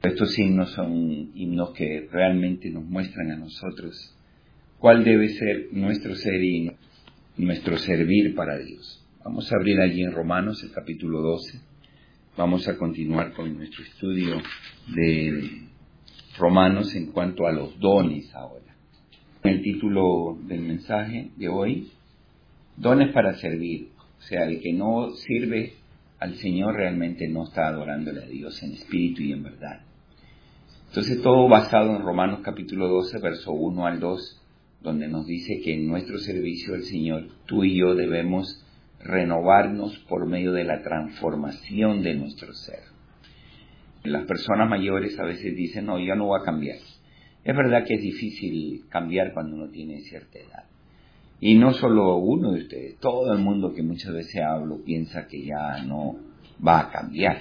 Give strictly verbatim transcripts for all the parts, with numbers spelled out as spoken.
Estos himnos son himnos que realmente nos muestran a nosotros cuál debe ser nuestro ser y nuestro servir para Dios. Vamos a abrir allí en Romanos, el capítulo doce. Vamos a continuar con nuestro estudio de Romanos en cuanto a los dones ahora. El título del mensaje de hoy, dones para servir. O sea, el que no sirve al Señor realmente no está adorándole a Dios en espíritu y en verdad. Entonces todo basado en Romanos capítulo doce, verso uno al dos, donde nos dice que en nuestro servicio al Señor, tú y yo debemos renovarnos por medio de la transformación de nuestro ser. Las personas mayores a veces dicen, no, yo no voy a cambiar. Es verdad que es difícil cambiar cuando uno tiene cierta edad. Y no solo uno de ustedes, todo el mundo que muchas veces hablo piensa que ya no va a cambiar.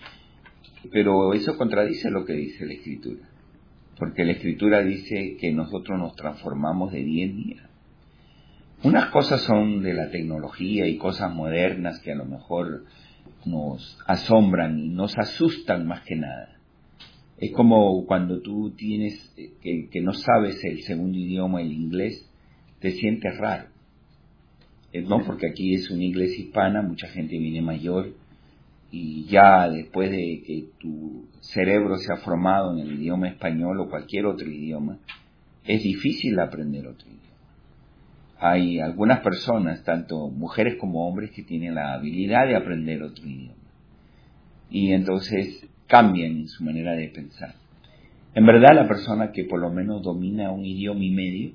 Pero eso contradice lo que dice la Escritura. Porque la Escritura dice que nosotros nos transformamos de día en día. Unas cosas son de la tecnología y cosas modernas que a lo mejor nos asombran y nos asustan más que nada. Es como cuando tú tienes, que, que no sabes el segundo idioma, el inglés, te sientes raro. No, porque aquí es una iglesia hispana, mucha gente viene mayor, y ya después de que tu cerebro se ha formado en el idioma español o cualquier otro idioma, es difícil aprender otro idioma. Hay algunas personas, tanto mujeres como hombres, que tienen la habilidad de aprender otro idioma. Y entonces cambian en su manera de pensar. En verdad, la persona que por lo menos domina un idioma y medio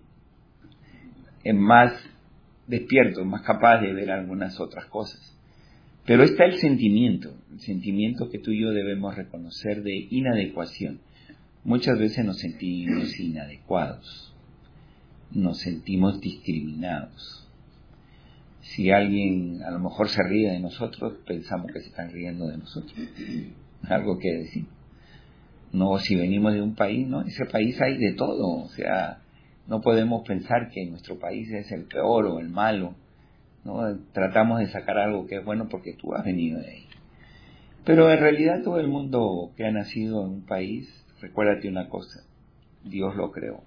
es más despierto, más capaz de ver algunas otras cosas. Pero está el sentimiento, el sentimiento que tú y yo debemos reconocer de inadecuación. Muchas veces nos sentimos inadecuados, nos sentimos discriminados. Si alguien a lo mejor se ríe de nosotros, pensamos que se están riendo de nosotros. Algo que decir. No, si venimos de un país, ¿no? Ese país hay de todo, o sea, no podemos pensar que nuestro país es el peor o el malo. ¿No? Tratamos de sacar algo que es bueno porque tú has venido de ahí. Pero en realidad todo el mundo que ha nacido en un país, recuérdate una cosa, Dios lo creó.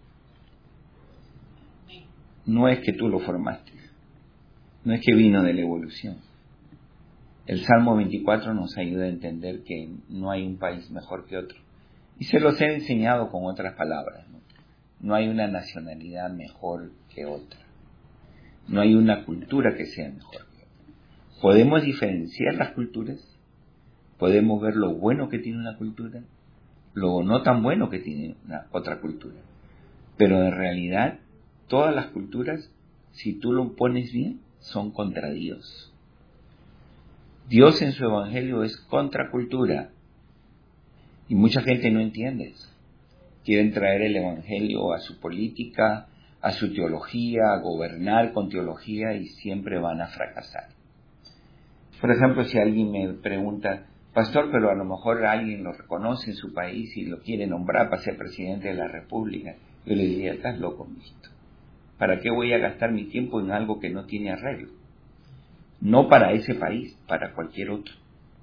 No es que tú lo formaste, no es que vino de la evolución. El Salmo veinticuatro nos ayuda a entender que no hay un país mejor que otro. Y se los he enseñado con otras palabras, ¿no? No hay una nacionalidad mejor que otra. No hay una cultura que sea mejor que otra. Podemos diferenciar las culturas, podemos ver lo bueno que tiene una cultura, lo no tan bueno que tiene una, otra cultura. Pero en realidad, todas las culturas, si tú lo pones bien, son contra Dios. Dios en su evangelio es contracultura. Y mucha gente no entiende eso. Quieren traer el evangelio a su política, a su teología, a gobernar con teología, y siempre van a fracasar. Por ejemplo, si alguien me pregunta, pastor, pero a lo mejor alguien lo reconoce en su país y lo quiere nombrar para ser presidente de la República, yo le diría, estás loco, mijito. ¿Para qué voy a gastar mi tiempo en algo que no tiene arreglo? No para ese país, para cualquier otro.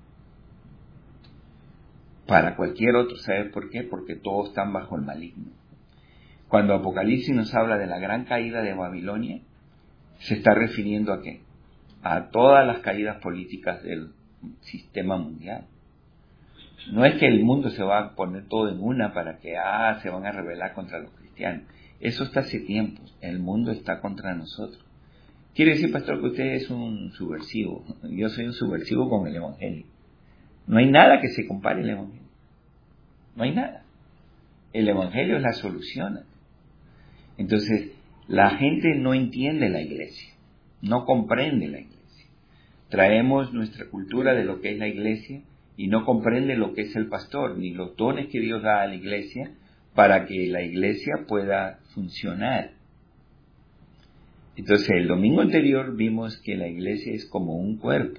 Para cualquier otro, ¿sabes por qué? Porque todos están bajo el maligno. Cuando Apocalipsis nos habla de la gran caída de Babilonia, se está refiriendo a qué? A todas las caídas políticas del sistema mundial. No es que el mundo se va a poner todo en una para que ah, se van a rebelar contra los cristianos. Eso está hace tiempo. El mundo está contra nosotros. Quiere decir, pastor, que usted es un subversivo. Yo soy un subversivo con el evangelio. No hay nada que se compare al evangelio. No hay nada. El evangelio es la solución. Entonces, la gente no entiende la iglesia, no comprende la iglesia. Traemos nuestra cultura de lo que es la iglesia y no comprende lo que es el pastor, ni los dones que Dios da a la iglesia para que la iglesia pueda funcionar. Entonces, el domingo anterior vimos que la iglesia es como un cuerpo.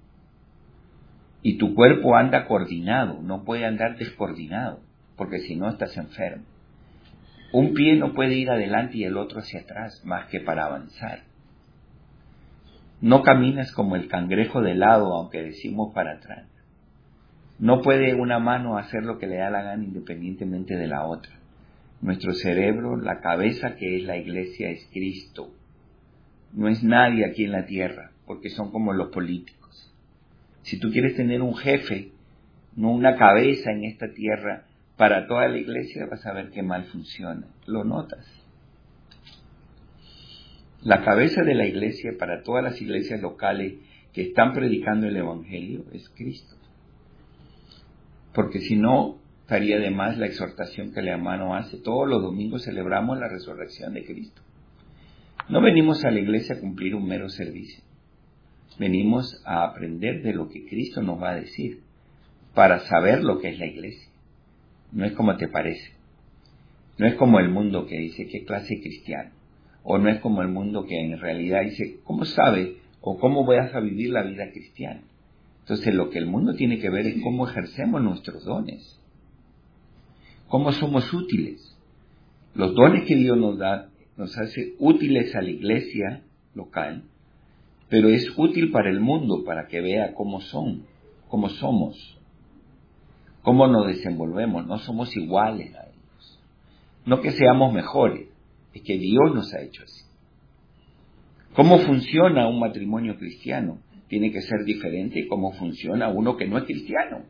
Y tu cuerpo anda coordinado, no puede andar descoordinado, porque si no estás enfermo. Un pie no puede ir adelante y el otro hacia atrás, más que para avanzar. No caminas como el cangrejo de lado, aunque decimos para atrás. No puede una mano hacer lo que le da la gana independientemente de la otra. Nuestro cerebro, la cabeza que es la iglesia, es Cristo. No es nadie aquí en la tierra, porque son como los políticos. Si tú quieres tener un jefe, no una cabeza en esta tierra, para toda la iglesia, vas a ver qué mal funciona. ¿Lo notas? La cabeza de la iglesia para todas las iglesias locales que están predicando el Evangelio es Cristo. Porque si no, estaría de más la exhortación que el hermano hace. Todos los domingos celebramos la resurrección de Cristo. No venimos a la iglesia a cumplir un mero servicio. Venimos a aprender de lo que Cristo nos va a decir, para saber lo que es la iglesia. No es como te parece. No es como el mundo que dice qué clase de cristiano. O no es como el mundo que en realidad dice cómo sabe o cómo vas a vivir la vida cristiana. Entonces lo que el mundo tiene que ver es cómo ejercemos nuestros dones. Cómo somos útiles. Los dones que Dios nos da nos hace útiles a la iglesia local, pero es útil para el mundo, para que vea cómo son, cómo somos, cómo nos desenvolvemos. No somos iguales a ellos. No que seamos mejores, es que Dios nos ha hecho así. ¿Cómo funciona un matrimonio cristiano? Tiene que ser diferente de cómo funciona uno que no es cristiano.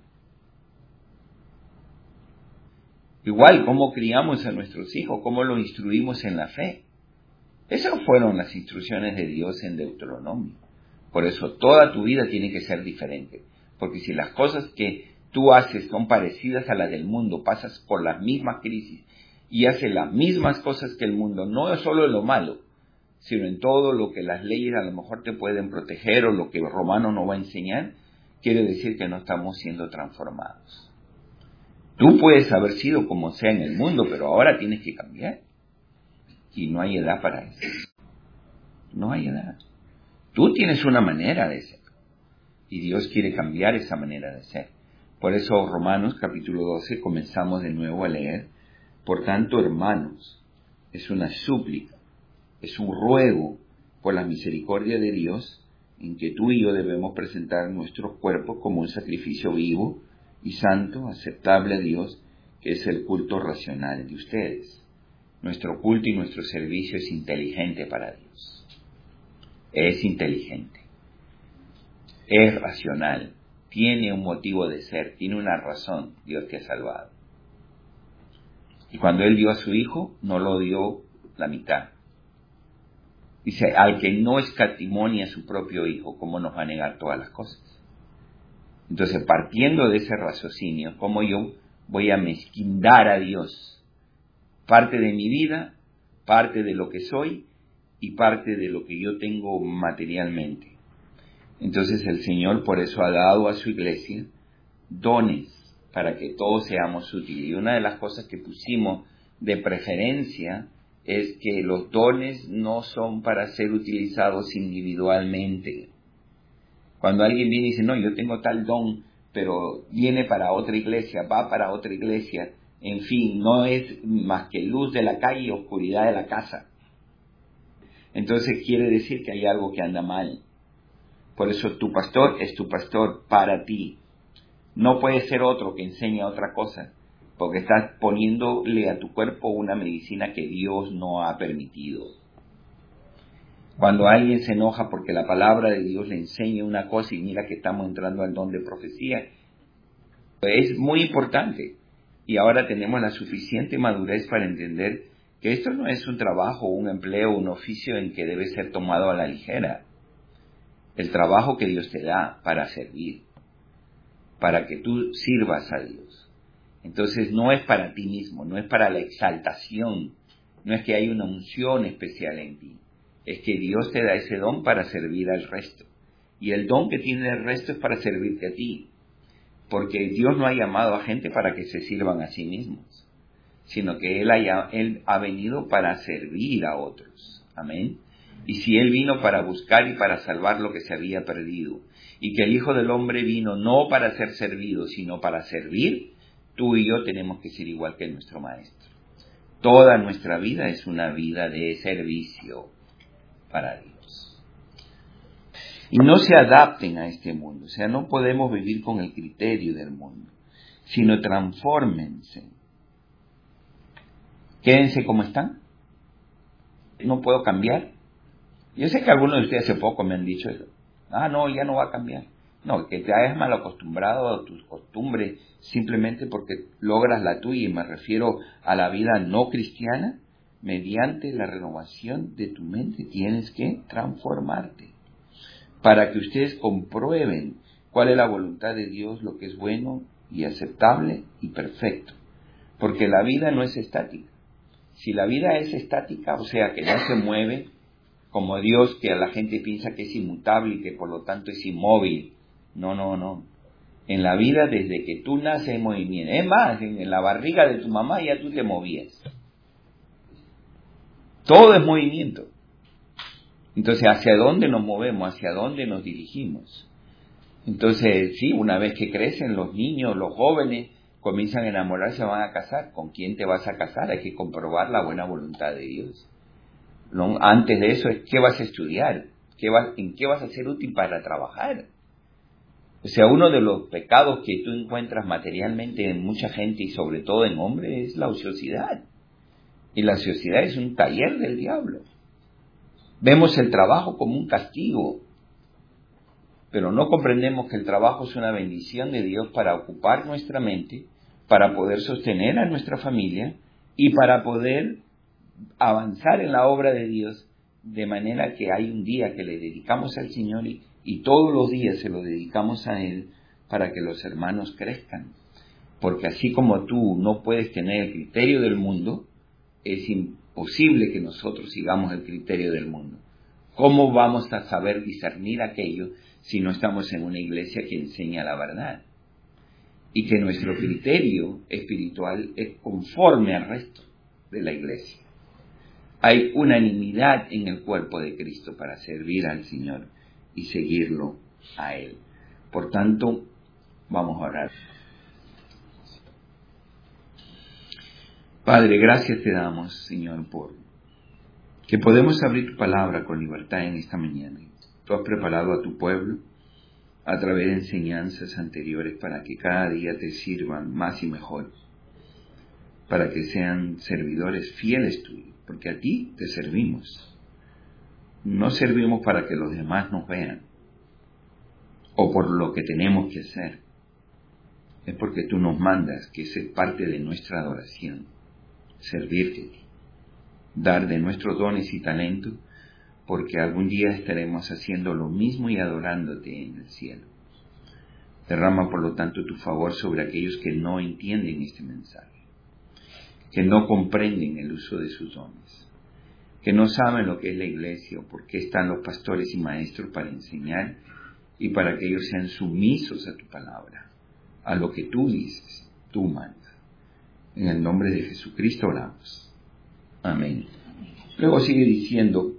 Igual, cómo criamos a nuestros hijos, cómo los instruimos en la fe. Esas fueron las instrucciones de Dios en Deuteronomio. Por eso toda tu vida tiene que ser diferente. Porque si las cosas que tú haces son parecidas a las del mundo, pasas por las mismas crisis y haces las mismas cosas que el mundo, no solo en lo malo, sino en todo lo que las leyes a lo mejor te pueden proteger o lo que Romano nos va a enseñar, quiere decir que no estamos siendo transformados. Tú puedes haber sido como sea en el mundo, pero ahora tienes que cambiar. Y no hay edad para eso. No hay edad. Tú tienes una manera de ser. Y Dios quiere cambiar esa manera de ser. Por eso Romanos capítulo doce comenzamos de nuevo a leer. Por tanto, hermanos, es una súplica, es un ruego por la misericordia de Dios, en que tú y yo debemos presentar nuestros cuerpos como un sacrificio vivo y santo, aceptable a Dios, que es el culto racional de ustedes. Nuestro culto y nuestro servicio es inteligente para Dios. Es inteligente. Es racional. Tiene un motivo de ser. Tiene una razón. Dios te ha salvado. Y cuando Él dio a su Hijo, no lo dio la mitad. Dice, al que no escatimonia a su propio Hijo, ¿cómo nos va a negar todas las cosas? Entonces, partiendo de ese raciocinio, ¿cómo yo voy a mezquindar a Dios? Parte de mi vida, parte de lo que soy y parte de lo que yo tengo materialmente. Entonces el Señor por eso ha dado a su iglesia dones para que todos seamos útiles. Y una de las cosas que pusimos de preferencia es que los dones no son para ser utilizados individualmente. Cuando alguien viene y dice, no, yo tengo tal don, pero viene para otra iglesia, va para otra iglesia, en fin, no es más que luz de la calle y oscuridad de la casa. Entonces quiere decir que hay algo que anda mal. Por eso tu pastor es tu pastor para ti. No puede ser otro que enseñe otra cosa, porque estás poniéndole a tu cuerpo una medicina que Dios no ha permitido. Cuando alguien se enoja porque la palabra de Dios le enseña una cosa y mira que estamos entrando al don de profecía, es muy importante. Y ahora tenemos la suficiente madurez para entender que esto no es un trabajo, un empleo, un oficio en que debe ser tomado a la ligera. El trabajo que Dios te da para servir, para que tú sirvas a Dios. Entonces no es para ti mismo, no es para la exaltación, no es que hay una unción especial en ti. Es que Dios te da ese don para servir al resto. Y el don que tiene el resto es para servirte a ti. Porque Dios no ha llamado a gente para que se sirvan a sí mismos, sino que Él ha, Él ha venido para servir a otros. Amén. Y si Él vino para buscar y para salvar lo que se había perdido, y que el Hijo del Hombre vino no para ser servido, sino para servir, tú y yo tenemos que ser igual que nuestro Maestro. Toda nuestra vida es una vida de servicio para Dios. Y no se adapten a este mundo. O sea, no podemos vivir con el criterio del mundo, sino transfórmense. Quédense como están. No puedo cambiar. Yo sé que algunos de ustedes hace poco me han dicho eso. Ah, no, ya no va a cambiar. No, que te hayas mal acostumbrado a tus costumbres simplemente porque logras la tuya, y me refiero a la vida no cristiana. Mediante la renovación de tu mente tienes que transformarte para que ustedes comprueben cuál es la voluntad de Dios, lo que es bueno y aceptable y perfecto. Porque la vida no es estática. Si la vida es estática, o sea que no se mueve, como Dios, que a la gente piensa que es inmutable y que por lo tanto es inmóvil. No, no, no. En la vida, desde que tú naces, hay movimiento. Es más, en la barriga de tu mamá ya tú te movías. Todo es movimiento. Entonces, ¿hacia dónde nos movemos? ¿Hacia dónde nos dirigimos? Entonces, sí, una vez que crecen los niños, los jóvenes, comienzan a enamorarse, van a casar. ¿Con quién te vas a casar? Hay que comprobar la buena voluntad de Dios. No, antes de eso, ¿qué vas a estudiar? ¿Qué vas, ¿En qué vas a ser útil para trabajar? O sea, uno de los pecados que tú encuentras materialmente en mucha gente y sobre todo en hombres es la ociosidad. Y la ociosidad es un taller del diablo. Vemos el trabajo como un castigo, pero no comprendemos que el trabajo es una bendición de Dios para ocupar nuestra mente, para poder sostener a nuestra familia y para poder avanzar en la obra de Dios, de manera que hay un día que le dedicamos al Señor y, y todos los días se lo dedicamos a Él para que los hermanos crezcan. Porque así como tú no puedes tener el criterio del mundo, es imposible que nosotros sigamos el criterio del mundo. ¿Cómo vamos a saber discernir aquello si no estamos en una iglesia que enseña la verdad? Y que nuestro criterio espiritual es conforme al resto de la iglesia. Hay unanimidad en el cuerpo de Cristo para servir al Señor y seguirlo a Él. Por tanto, vamos a orar. Padre, gracias te damos, Señor, por que podemos abrir tu palabra con libertad en esta mañana. Tú has preparado a tu pueblo a través de enseñanzas anteriores para que cada día te sirvan más y mejor, para que sean servidores fieles tuyos, porque a ti te servimos. No servimos para que los demás nos vean o por lo que tenemos que hacer. Es porque tú nos mandas, que es parte de nuestra adoración, servirte a ti, dar de nuestros dones y talentos, porque algún día estaremos haciendo lo mismo y adorándote en el cielo. Derrama, por lo tanto, tu favor sobre aquellos que no entienden este mensaje, que no comprenden el uso de sus dones, que no saben lo que es la iglesia o por qué están los pastores y maestros para enseñar y para que ellos sean sumisos a tu palabra, a lo que tú dices, tú mandas. En el nombre de Jesucristo oramos. Amén. Luego sigue diciendo,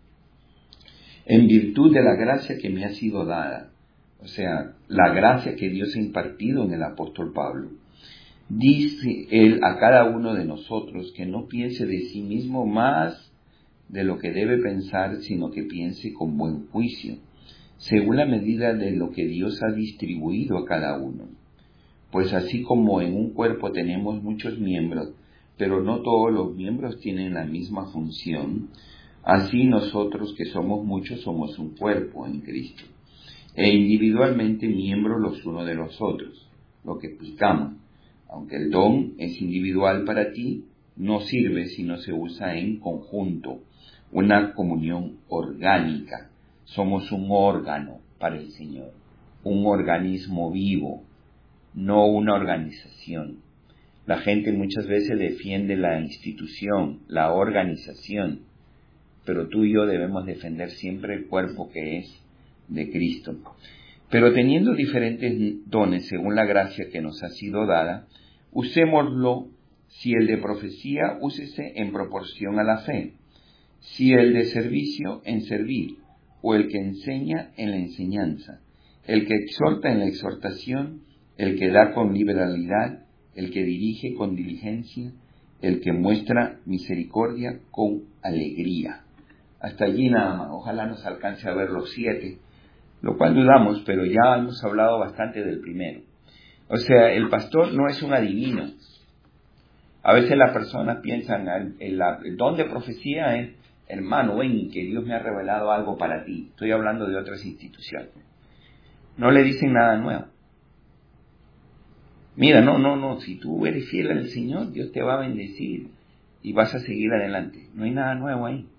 en virtud de la gracia que me ha sido dada, o sea, la gracia que Dios ha impartido en el apóstol Pablo, dice él a cada uno de nosotros que no piense de sí mismo más de lo que debe pensar, sino que piense con buen juicio, según la medida de lo que Dios ha distribuido a cada uno. Pues así como en un cuerpo tenemos muchos miembros, pero no todos los miembros tienen la misma función, así nosotros que somos muchos somos un cuerpo en Cristo, e individualmente miembros los unos de los otros. Lo que explicamos, aunque el don es individual para ti, no sirve si no se usa en conjunto, una comunión orgánica. Somos un órgano para el Señor, un organismo vivo, no una organización. La gente muchas veces defiende la institución, la organización, pero tú y yo debemos defender siempre el cuerpo que es de Cristo. Pero teniendo diferentes dones según la gracia que nos ha sido dada, usémoslo. Si el de profecía, úsese en proporción a la fe. Si el de servicio, en servir, o el que enseña, en la enseñanza, el que exhorta, en la exhortación, el que da con liberalidad, el que dirige con diligencia, el que muestra misericordia con alegría. Hasta allí nada más. Ojalá nos alcance a ver los siete, lo cual dudamos, pero ya hemos hablado bastante del primero. O sea, el pastor no es un adivino. A veces las personas piensan, el, el don de profecía es, hermano, ven, que Dios me ha revelado algo para ti. Estoy hablando de otras instituciones. No le dicen nada nuevo. Mira, no, no, no, si tú eres fiel al Señor, Dios te va a bendecir y vas a seguir adelante. No hay nada nuevo ahí.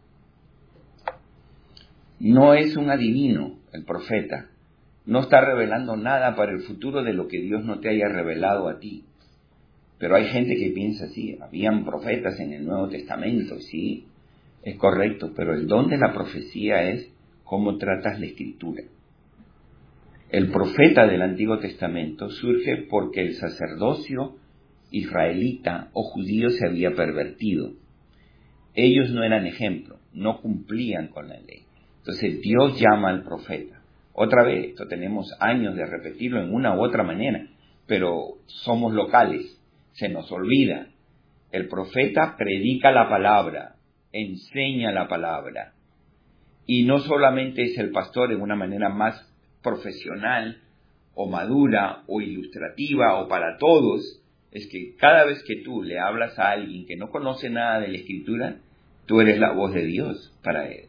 No es un adivino el profeta. No está revelando nada para el futuro de lo que Dios no te haya revelado a ti. Pero hay gente que piensa así. Habían profetas en el Nuevo Testamento, sí, es correcto, pero el don de la profecía es cómo tratas la Escritura. El profeta del Antiguo Testamento surge porque el sacerdocio israelita o judío se había pervertido. Ellos no eran ejemplo, no cumplían con la ley. Entonces Dios llama al profeta. Otra vez, esto tenemos años de repetirlo en una u otra manera, pero somos locales, se nos olvida. El profeta predica la palabra, enseña la palabra. Y no solamente es el pastor en una manera más profesional o madura o ilustrativa o para todos, es que cada vez que tú le hablas a alguien que no conoce nada de la Escritura, tú eres la voz de Dios para él.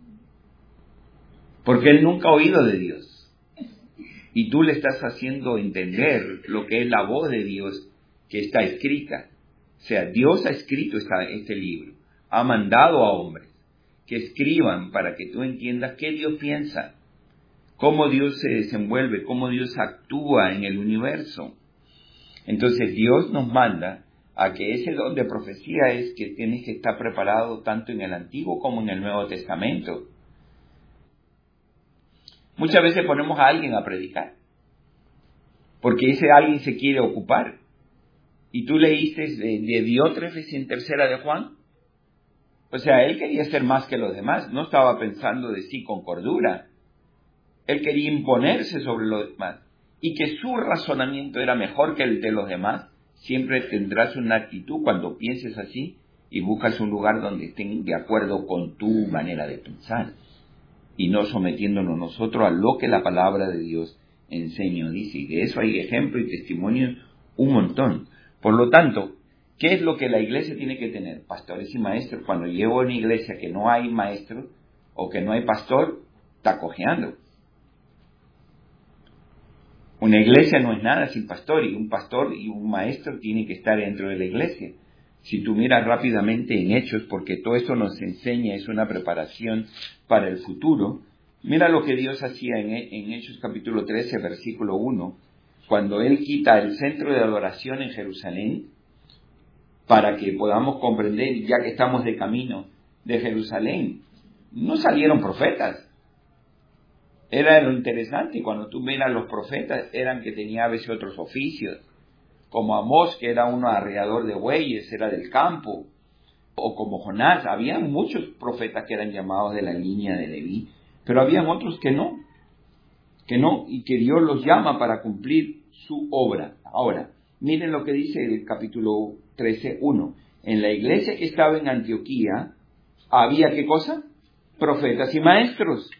Porque él nunca ha oído de Dios. Y tú le estás haciendo entender lo que es la voz de Dios que está escrita. O sea, Dios ha escrito esta, este libro, ha mandado a hombres que escriban para que tú entiendas qué Dios piensa, cómo Dios se desenvuelve, cómo Dios actúa en el universo. Entonces Dios nos manda a que ese don de profecía es que tienes que estar preparado tanto en el Antiguo como en el Nuevo Testamento. Muchas veces ponemos a alguien a predicar, porque ese alguien se quiere ocupar. Y tú leíste de, de Diótrefes en Tercera de Juan. O sea, él quería ser más que los demás, no estaba pensando de sí con cordura. Él quería imponerse sobre los demás. Y que su razonamiento era mejor que el de los demás. Siempre tendrás una actitud cuando pienses así y buscas un lugar donde estén de acuerdo con tu manera de pensar. Y no sometiéndonos nosotros a lo que la palabra de Dios enseña o dice. Y de eso hay ejemplos y testimonios un montón. Por lo tanto, ¿qué es lo que la iglesia tiene que tener? Pastores y maestros. Cuando llego a una iglesia que no hay maestro o que no hay pastor, está cojeando. Una iglesia no es nada sin pastor, y un pastor y un maestro tienen que estar dentro de la iglesia. Si tú miras rápidamente en Hechos, porque todo esto nos enseña, es una preparación para el futuro, mira lo que Dios hacía en, en Hechos capítulo trece, versículo uno, cuando Él quita el centro de adoración en Jerusalén, para que podamos comprender, ya que estamos de camino de Jerusalén, no salieron profetas. Era lo interesante, cuando tú miras los profetas, eran que tenían a veces otros oficios, como Amós, que era uno arreador de bueyes, era del campo, o como Jonás. Había muchos profetas que eran llamados de la línea de Leví, pero habían otros que no, que no, y que Dios los llama para cumplir su obra. Ahora, miren lo que dice el capítulo trece, uno. En la iglesia que estaba en Antioquía, había, ¿qué cosa? Profetas y maestros.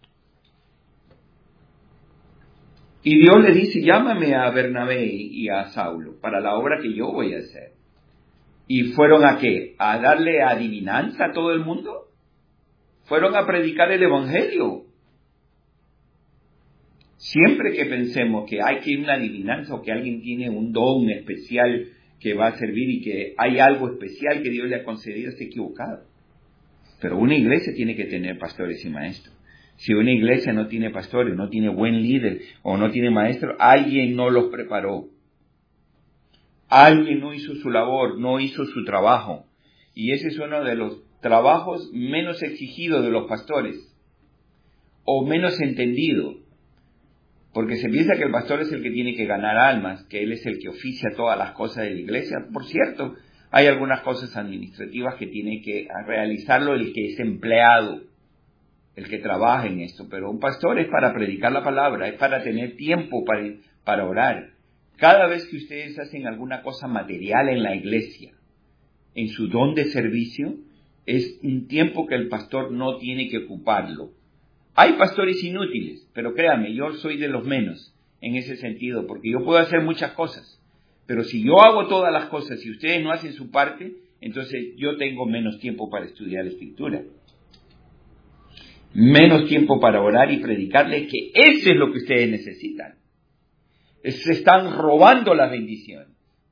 Y Dios le dice, llámame a Bernabé y a Saulo para la obra que yo voy a hacer. ¿Y fueron a qué? ¿A darle adivinanza a todo el mundo? Fueron a predicar el evangelio. Siempre que pensemos que hay que ir a una adivinanza o que alguien tiene un don especial que va a servir y que hay algo especial que Dios le ha concedido, está equivocado. Pero una iglesia tiene que tener pastores y maestros. Si una iglesia no tiene pastores, no tiene buen líder o no tiene maestro, alguien no los preparó. Alguien no hizo su labor, no hizo su trabajo. Y ese es uno de los trabajos menos exigidos de los pastores, o menos entendido. Porque se piensa que el pastor es el que tiene que ganar almas, que él es el que oficia todas las cosas de la iglesia. Por cierto, hay algunas cosas administrativas que tiene que realizarlo el que es empleado, el que trabaja en esto, pero un pastor es para predicar la palabra, es para tener tiempo para, para orar. Cada vez que ustedes hacen alguna cosa material en la iglesia, en su don de servicio, es un tiempo que el pastor no tiene que ocuparlo. Hay pastores inútiles, pero créame, yo soy de los menos en ese sentido, porque yo puedo hacer muchas cosas, pero si yo hago todas las cosas y ustedes no hacen su parte, entonces yo tengo menos tiempo para estudiar la Escritura, menos tiempo para orar y predicarles que eso es lo que ustedes necesitan. Se están robando la bendición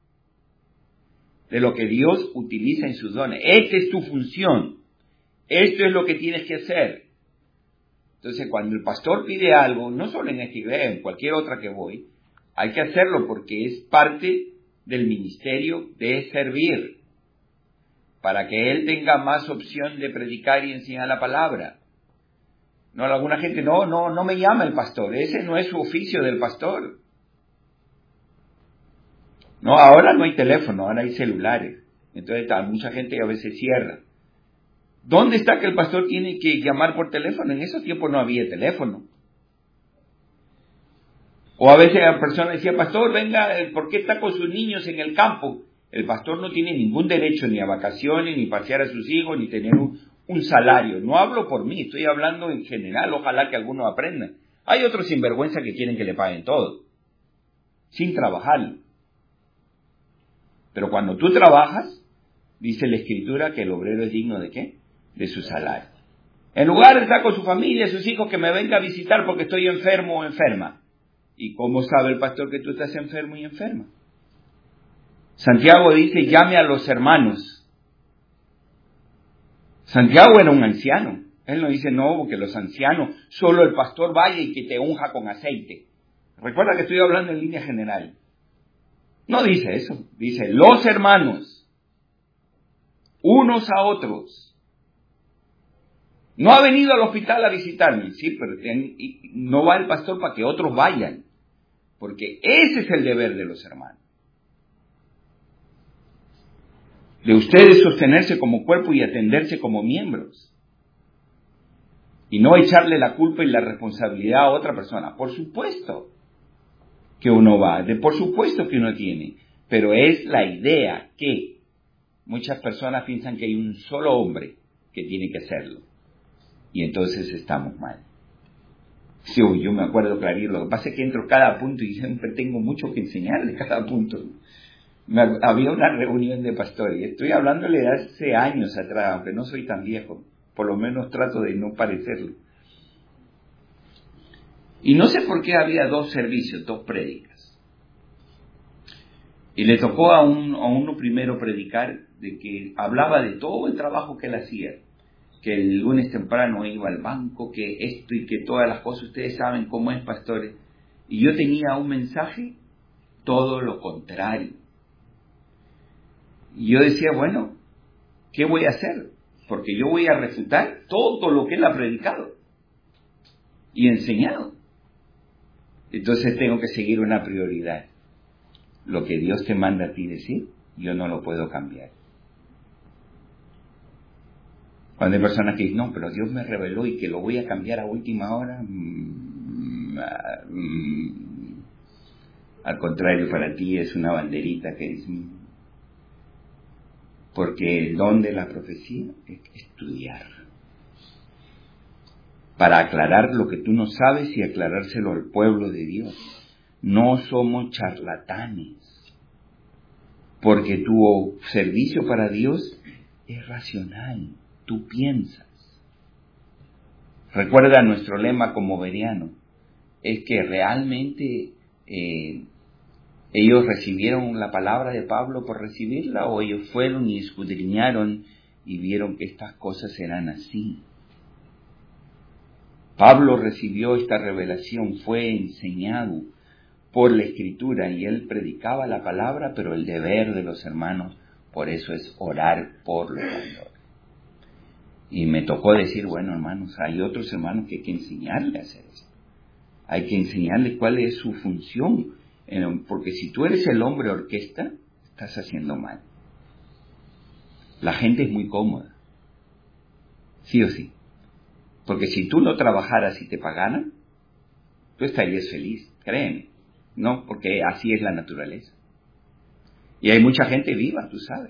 de lo que Dios utiliza en sus dones. Esta es tu función. Esto es lo que tienes que hacer. Entonces, cuando el pastor pide algo, no solo en esta iglesia, en cualquier otra que voy, hay que hacerlo porque es parte del ministerio de servir, para que él tenga más opción de predicar y enseñar la palabra. No, alguna gente, no, no, no me llama el pastor, ese no es su oficio del pastor. No, ahora no hay teléfono, ahora hay celulares. Entonces, mucha gente a veces cierra. ¿Dónde está que el pastor tiene que llamar por teléfono? En esos tiempos no había teléfono. O a veces la persona decía, pastor, venga, ¿por qué está con sus niños en el campo? El pastor no tiene ningún derecho ni a vacaciones, ni pasear a sus hijos, ni tener un, un salario. No hablo por mí, estoy hablando en general, ojalá que algunos aprendan. Hay otros sinvergüenza que quieren que le paguen todo, sin trabajar. Pero cuando tú trabajas, dice la Escritura que el obrero es digno ¿de qué? De su salario. En lugar de estar con su familia, sus hijos, que me venga a visitar porque estoy enfermo o enferma. ¿Y cómo sabe el pastor que tú estás enfermo y enferma? Santiago dice, llame a los hermanos. Santiago era un anciano. Él no dice, no, porque los ancianos, solo el pastor vaya y que te unja con aceite. Recuerda que estoy hablando en línea general. No dice eso, dice los hermanos, unos a otros. No ha venido al hospital a visitarme, sí, pero en, no va el pastor para que otros vayan, porque ese es el deber de los hermanos. De ustedes sostenerse como cuerpo y atenderse como miembros. Y no echarle la culpa y la responsabilidad a otra persona. Por supuesto que uno va, de por supuesto que uno tiene, pero es la idea que muchas personas piensan que hay un solo hombre que tiene que hacerlo, y entonces estamos mal. Sí, yo me acuerdo clarito, lo que pasa es que entro cada punto y siempre tengo mucho que enseñarle cada punto. Me, había una reunión de pastores, y estoy hablándole de hace años atrás, aunque no soy tan viejo, por lo menos trato de no parecerlo. Y no sé por qué había dos servicios, dos prédicas. Y le tocó a, un, a uno primero predicar de que hablaba de todo el trabajo que él hacía. Que el lunes temprano iba al banco, que esto y que todas las cosas, ustedes saben cómo es, pastores. Y yo tenía un mensaje, todo lo contrario. Y yo decía, bueno, ¿qué voy a hacer? Porque yo voy a refutar todo lo que él ha predicado y enseñado. Entonces tengo que seguir una prioridad. Lo que Dios te manda a ti decir, yo no lo puedo cambiar. Cuando hay personas que dicen, no, pero Dios me reveló y que lo voy a cambiar a última hora, mmm, mmm, al contrario, para ti es una banderita que dice, mmm, porque el don de la profecía es estudiar. Para aclarar lo que tú no sabes y aclarárselo al pueblo de Dios. No somos charlatanes, porque tu servicio para Dios es racional, tú piensas. Recuerda nuestro lema como Bereano, es que realmente eh, ellos recibieron la palabra de Pablo por recibirla, o ellos fueron y escudriñaron y vieron que estas cosas eran así. Pablo recibió esta revelación, fue enseñado por la Escritura y él predicaba la palabra, pero el deber de los hermanos, por eso es orar por los mayores. Y me tocó decir, bueno, hermanos, hay otros hermanos que hay que enseñarles a hacer esto. Hay que enseñarles cuál es su función, porque si tú eres el hombre orquesta, estás haciendo mal. La gente es muy cómoda, sí o sí. Porque si tú no trabajaras y te pagaran, tú estarías feliz, créeme. No, porque así es la naturaleza. Y hay mucha gente viva, tú sabes.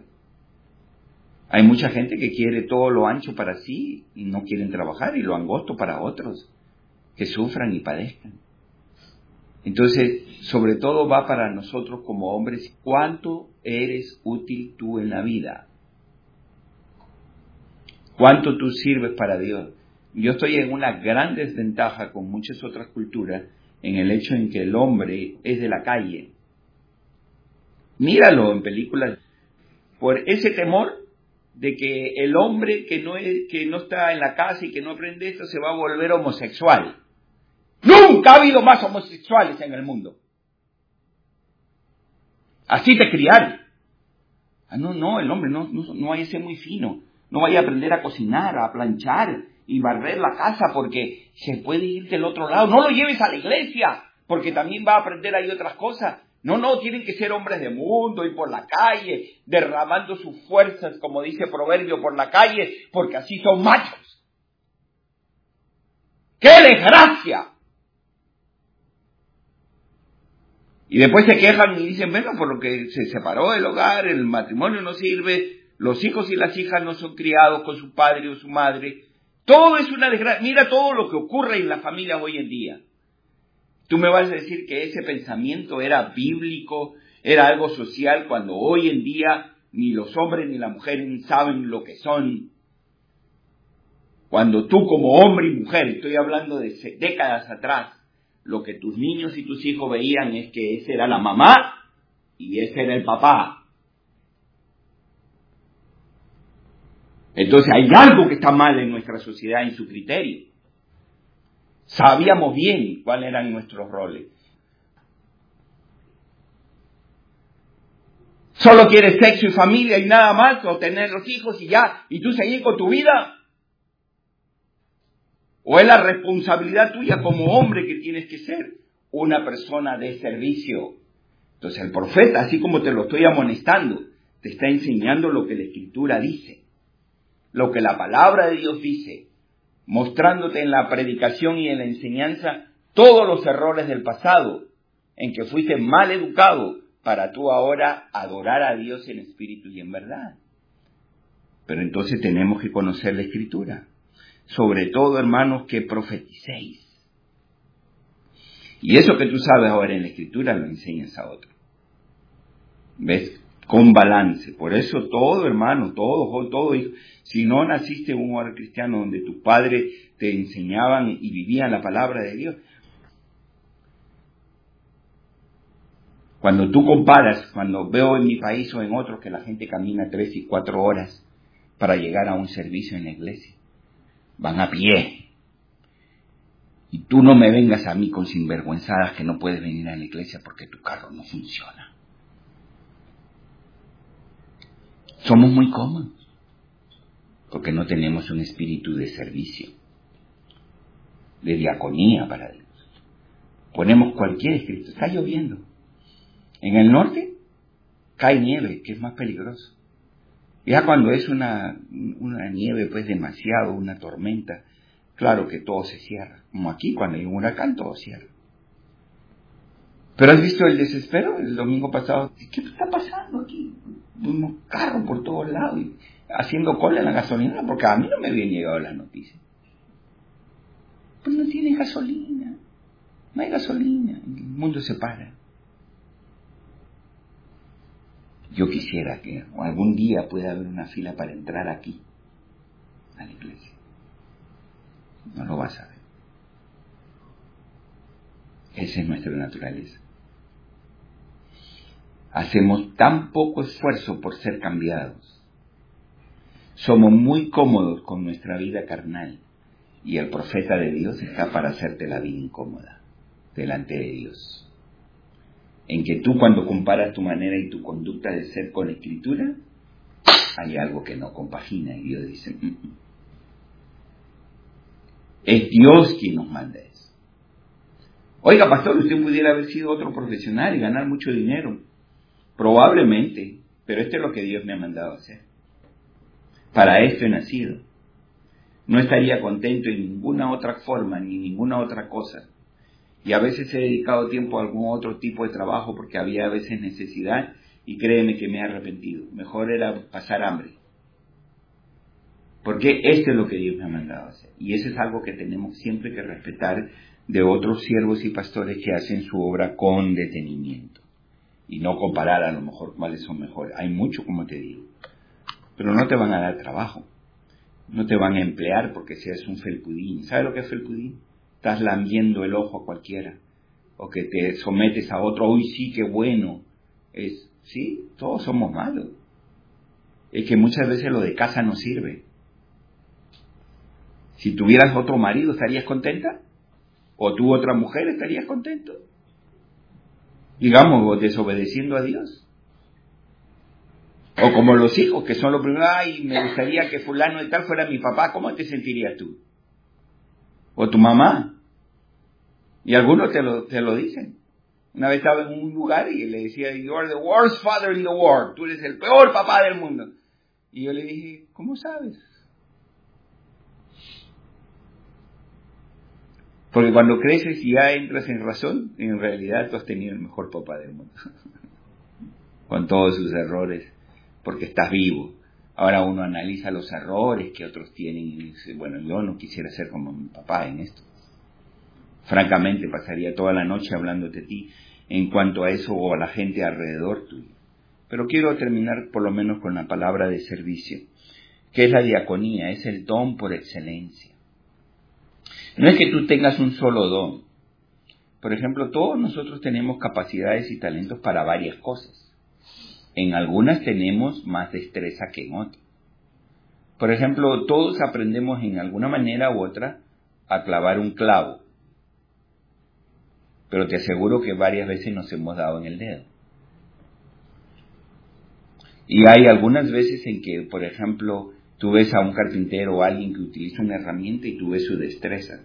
Hay mucha gente que quiere todo lo ancho para sí y no quieren trabajar, y lo angosto para otros. que sufran y padezcan. Entonces, sobre todo va para nosotros como hombres, ¿cuánto eres útil tú en la vida? ¿Cuánto tú sirves para Dios? Yo estoy en una gran desventaja con muchas otras culturas en el hecho en que el hombre es de la calle. Míralo en películas. Por ese temor de que el hombre que no, es, que no está en la casa y que no aprende esto se va a volver homosexual. Nunca ha habido más homosexuales en el mundo. Así te criaron. Ah, no, no, el hombre no, no, no vaya a ser muy fino. No vaya a aprender a cocinar, a planchar y barrer la casa porque se puede ir del otro lado. No lo lleves a la iglesia porque también va a aprender ahí otras cosas. No, no, tienen que ser hombres de mundo y por la calle, derramando sus fuerzas, como dice Proverbio, por la calle, porque así son machos. ¡Qué desgracia! Y después se quejan y dicen, bueno, por lo que se separó del hogar, el matrimonio no sirve, los hijos y las hijas no son criados con su padre o su madre. Todo es una desgracia. Mira todo lo que ocurre en las familias hoy en día. Tú me vas a decir que ese pensamiento era bíblico, era algo social, cuando hoy en día ni los hombres ni las mujeres saben lo que son. Cuando tú como hombre y mujer, estoy hablando de décadas atrás, lo que tus niños y tus hijos veían es que esa era la mamá y ese era el papá. Entonces hay algo que está mal en nuestra sociedad en su criterio. Sabíamos bien cuáles eran nuestros roles. Solo quieres sexo y familia y nada más, o tener los hijos y ya, y tú seguir con tu vida. ¿O es la responsabilidad tuya como hombre que tienes que ser una persona de servicio? Entonces el profeta, así como te lo estoy amonestando, te está enseñando lo que la Escritura dice, lo que la palabra de Dios dice, mostrándote en la predicación y en la enseñanza todos los errores del pasado, en que fuiste mal educado para tú ahora adorar a Dios en espíritu y en verdad. Pero entonces tenemos que conocer la Escritura. Sobre todo, hermanos, que profeticéis. Y eso que tú sabes ahora en la Escritura lo enseñas a otro. ¿Ves? Con balance. Por eso todo, hermano, todo, todo, hijo. Si no naciste en un hogar cristiano donde tus padres te enseñaban y vivían la palabra de Dios. Cuando tú comparas, cuando veo en mi país o en otros que la gente camina tres y cuatro horas para llegar a un servicio en la iglesia. Van a pie. Y tú no me vengas a mí con sinvergüenzadas que no puedes venir a la iglesia porque tu carro no funciona. Somos muy cómodos porque no tenemos un espíritu de servicio, de diaconía para Dios. Ponemos cualquier escrito. Está lloviendo. En el norte cae nieve, que es más peligroso. Ya cuando es una, una nieve, pues demasiado, una tormenta, claro que todo se cierra. Como aquí, cuando hay un huracán, todo cierra. Pero ¿has visto el desespero el domingo pasado? ¿Qué está pasando aquí? Vimos carros por todos lados, y haciendo cola en la gasolinera, porque a mí no me habían llegado las noticias. Pues no tiene gasolina. No hay gasolina. El mundo se para. Yo quisiera que algún día pueda haber una fila para entrar aquí, a la iglesia. No lo vas a ver. Esa es nuestra naturaleza. Hacemos tan poco esfuerzo por ser cambiados. Somos muy cómodos con nuestra vida carnal. Y el profeta de Dios está para hacerte la vida incómoda delante de Dios. En que tú, cuando comparas tu manera y tu conducta de ser con la Escritura, hay algo que no compagina y Dios dice, mm, mm. Es Dios quien nos manda eso. Oiga, pastor, usted pudiera haber sido otro profesional y ganar mucho dinero. Probablemente, pero esto es lo que Dios me ha mandado a hacer. Para esto he nacido. No estaría contento en ninguna otra forma, ni ninguna otra cosa. Y a veces he dedicado tiempo a algún otro tipo de trabajo porque había a veces necesidad y créeme que me he arrepentido. Mejor era pasar hambre. Porque esto es lo que Dios me ha mandado a hacer. Y eso es algo que tenemos siempre que respetar de otros siervos y pastores que hacen su obra con detenimiento. Y no comparar a lo mejor cuáles son mejores. Hay mucho, como te digo. Pero no te van a dar trabajo. No te van a emplear porque seas un felpudín. ¿Sabes lo que es felpudín? Estás lambiendo el ojo a cualquiera. O que te sometes a otro. ¡Uy, sí, qué bueno! Es, sí, todos somos malos. Es que muchas veces lo de casa no sirve. Si tuvieras otro marido, ¿estarías contenta? ¿O tú otra mujer, estarías contento? Digamos, desobedeciendo a Dios. O como los hijos, que son los primeros, ay, me gustaría que fulano de tal fuera mi papá, ¿cómo te sentirías tú? O tu mamá. Y algunos te lo, te lo dicen. Una vez estaba en un lugar y le decía, you are the worst father in the world, tú eres el peor papá del mundo. Y yo le dije, ¿cómo sabes? Porque cuando creces y ya entras en razón, en realidad tú has tenido el mejor papá del mundo. Con todos sus errores, porque estás vivo. Ahora uno analiza los errores que otros tienen y dice, bueno, yo no quisiera ser como mi papá en esto. Francamente, pasaría toda la noche hablándote a ti en cuanto a eso o a la gente alrededor tuyo. Pero quiero terminar por lo menos con la palabra de servicio, que es la diaconía, es el don por excelencia. No es que tú tengas un solo don. Por ejemplo, todos nosotros tenemos capacidades y talentos para varias cosas. En algunas tenemos más destreza que en otras. Por ejemplo, todos aprendemos en alguna manera u otra a clavar un clavo. Pero te aseguro que varias veces nos hemos dado en el dedo. Y hay algunas veces en que, por ejemplo, tú ves a un carpintero o a alguien que utiliza una herramienta y tú ves su destreza.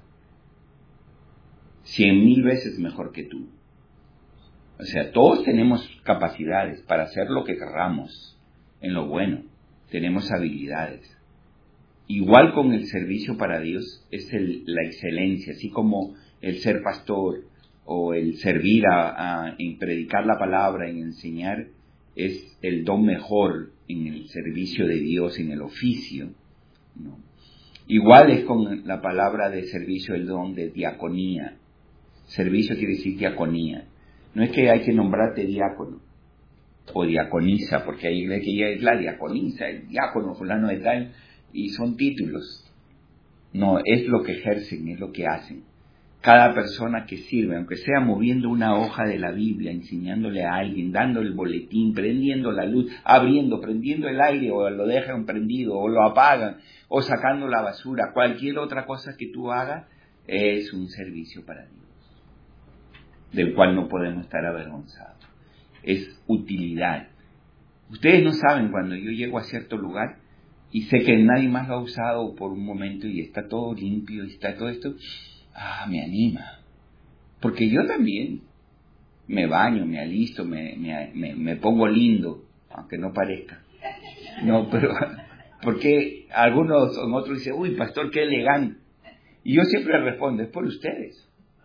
Cien mil veces mejor que tú. O sea, todos tenemos capacidades para hacer lo que querramos en lo bueno. Tenemos habilidades. Igual con el servicio para Dios es el, la excelencia, así como el ser pastor o el servir a, a en predicar la palabra, en enseñar, es el don mejor en el servicio de Dios, en el oficio, ¿no? Igual es con la palabra de servicio el don de diaconía. Servicio quiere decir diaconía. No es que hay que nombrarte diácono o diaconisa, porque hay iglesia que ya es la diaconisa, el diácono fulano de tal, y son títulos. No, es lo que ejercen, es lo que hacen. Cada persona que sirve, aunque sea moviendo una hoja de la Biblia, enseñándole a alguien, dando el boletín, prendiendo la luz, abriendo, prendiendo el aire, o lo dejan prendido, o lo apagan, o sacando la basura, cualquier otra cosa que tú hagas, es un servicio para Dios, del cual no podemos estar avergonzados. Es utilidad. Ustedes no saben, cuando yo llego a cierto lugar y sé que nadie más lo ha usado por un momento y está todo limpio y está todo esto, ah, me anima. Porque yo también me baño, me alisto, me, me, me, me pongo lindo, aunque no parezca. No, pero porque algunos o otros dicen, uy, pastor, qué elegante. Y yo siempre respondo, es por ustedes.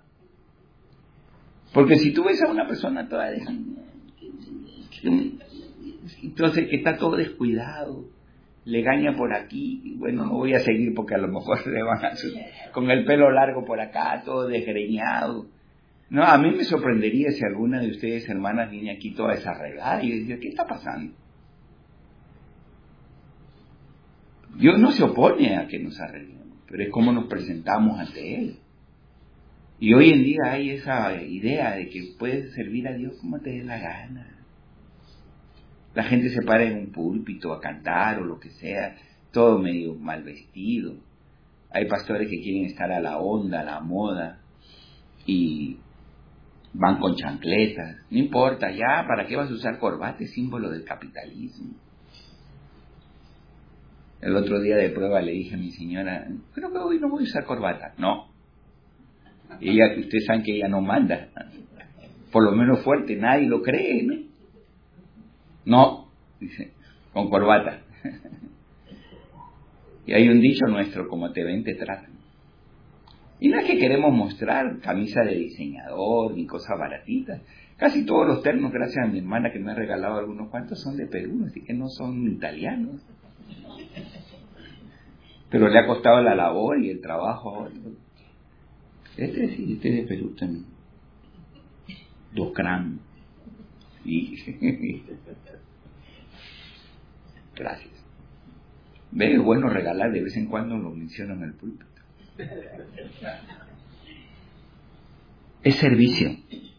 Porque si tú ves a una persona toda de... entonces que está todo descuidado, le gaña por aquí, y bueno, no voy a seguir porque a lo mejor le van a hacer con el pelo largo por acá, todo desgreñado. No, a mí me sorprendería si alguna de ustedes, hermanas, viene aquí toda desarreglada y yo diría, ¿qué está pasando? Dios no se opone a que nos arreglemos, pero es como nos presentamos ante Él. Y hoy en día hay esa idea de que puedes servir a Dios como te dé la gana. La gente se para en un púlpito a cantar o lo que sea, todo medio mal vestido. Hay pastores que quieren estar a la onda, a la moda, y van con chancletas. No importa, ya, ¿para qué vas a usar corbata? Es símbolo del capitalismo. El otro día de prueba le dije a mi señora, creo que hoy no voy a usar corbata. No. Ella, ustedes saben que ella no manda. Por lo menos fuerte, nadie lo cree, ¿no? No, dice, con corbata. Y hay un dicho nuestro, como te ven, te tratan. Y no es que queremos mostrar camisa de diseñador ni cosas baratitas. Casi todos los ternos, gracias a mi hermana que me ha regalado algunos cuantos, son de Perú, así que no son italianos. pero le ha costado la labor y el trabajo ahora. Este sí, este es de Perú también. Dos crán. Y... Gracias. ¿Ves? Es bueno regalar, de vez en cuando lo mencionan en el púlpito. Es servicio.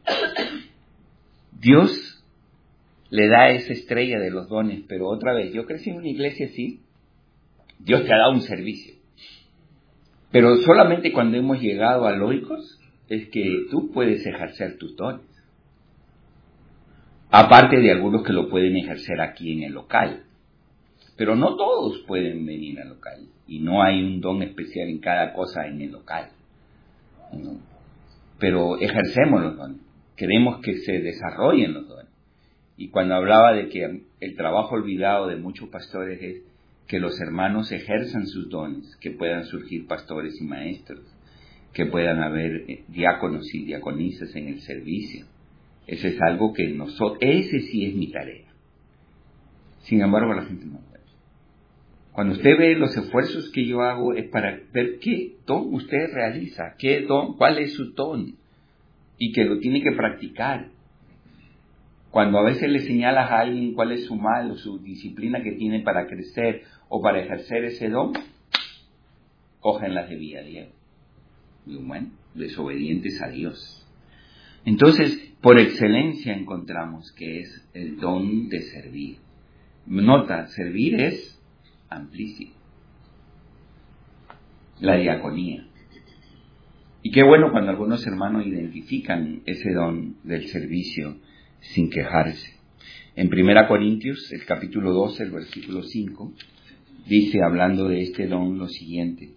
Dios le da esa estrella de los dones, pero otra vez, yo crecí en una iglesia así, Dios te ha dado un servicio. Pero solamente cuando hemos llegado a Loicos es que tú puedes ejercer tus dones. Aparte de algunos que lo pueden ejercer aquí en el local. Pero no todos pueden venir al local. Y no hay un don especial en cada cosa en el local. ¿No? Pero ejercemos los dones. Queremos que se desarrollen los dones. Y cuando hablaba de que el trabajo olvidado de muchos pastores es que los hermanos ejerzan sus dones, que puedan surgir pastores y maestros, que puedan haber diáconos y diaconisas en el servicio. Eso es algo que nosotros, ese sí es mi tarea. Sin embargo, la gente no lo ve. Cuando usted ve los esfuerzos que yo hago es para ver qué don usted realiza, qué don, cuál es su don, y que lo tiene que practicar. Cuando a veces le señalas a alguien cuál es su mal o su disciplina que tiene para crecer o para ejercer ese don, cógenlas de vía Diego. Y bueno, desobedientes a Dios. Entonces, por excelencia encontramos que es el don de servir. Nota, servir es amplísimo. La diaconía. Y qué bueno cuando algunos hermanos identifican ese don del servicio sin quejarse. En Primera Corintios, el capítulo doce, el versículo cinco, dice, hablando de este don, lo siguiente.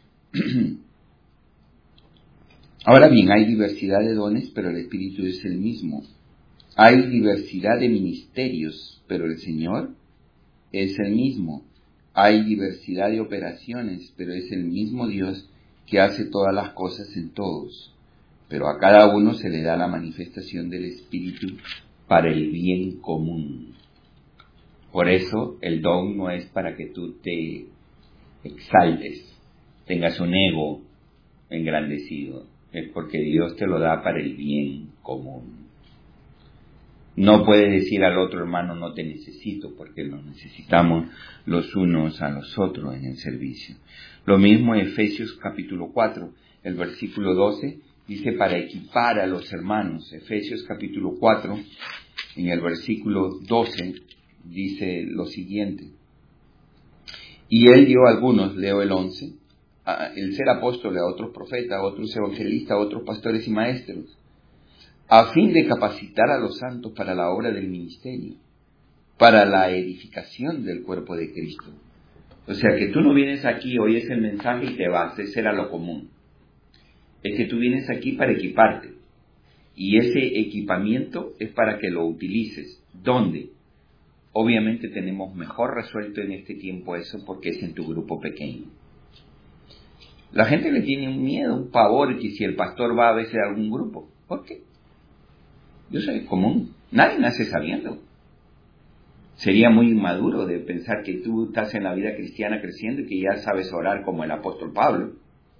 Ahora bien, hay diversidad de dones, pero el Espíritu es el mismo. Hay diversidad de ministerios, pero el Señor es el mismo. Hay diversidad de operaciones, pero es el mismo Dios que hace todas las cosas en todos. Pero a cada uno se le da la manifestación del Espíritu para el bien común. Por eso el don no es para que tú te exaltes, tengas un ego engrandecido. Es porque Dios te lo da para el bien común. No puedes decir al otro hermano no te necesito, porque nos necesitamos los unos a los otros en el servicio. Lo mismo en Efesios capítulo cuatro, el versículo doce, dice para equipar a los hermanos. Efesios capítulo cuatro, en el versículo doce, dice lo siguiente. Y él dio a algunos, leo el once, a el ser apóstol, a otros profetas, a otros evangelistas, a otros pastores y maestros, a fin de capacitar a los santos para la obra del ministerio, para la edificación del cuerpo de Cristo. O sea que tú no vienes aquí, oyes el mensaje y te vas, ese era lo común. Es que tú vienes aquí para equiparte. Y ese equipamiento es para que lo utilices. ¿Dónde? Obviamente tenemos mejor resuelto en este tiempo eso porque es en tu grupo pequeño. La gente le tiene un miedo, un pavor, que si el pastor va a veces a algún grupo. ¿Por qué? Yo soy común. Nadie nace sabiendo. Sería muy inmaduro de pensar que tú estás en la vida cristiana creciendo y que ya sabes orar como el apóstol Pablo.